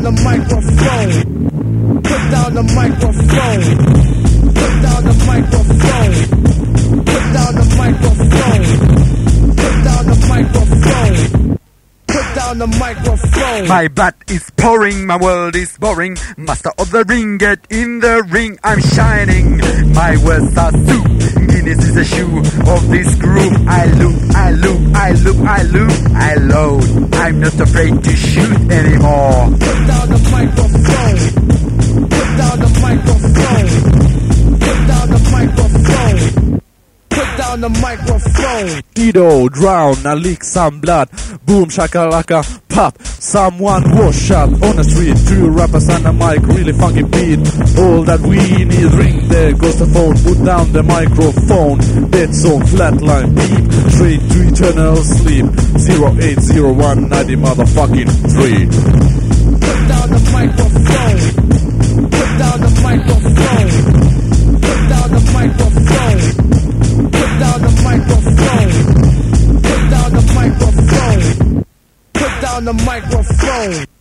the microphone. Put down the microphone. Put down the microphone. Put down the microphone. Put down the microphone. Put down the microphone. My blood is pouring, my world is boring. Master of the ring, get in the ring, I'm shining. My words are soup, Guinness is the shoe of this group. I loop, I loop, I loop, I loop, I load. I'm not afraid to shoot anymore. Put down the microphone. Put down the microphone. Put down the microphone. Put down the microphone. Dido, drown, I leak some blood. Boom, shakalaka, pop. Someone was shot on the street. Two rappers and a mic, really funky beat. All that we need, ring, there goes the phone. Put down the microphone. Dead zone, flatline, beep. Straight to eternal sleep. 0801 90 motherfucking 3. Put down the microphone. Put down the microphone. Put down the microphone. Put down the microphone. Put down the microphone. Put down the microphone.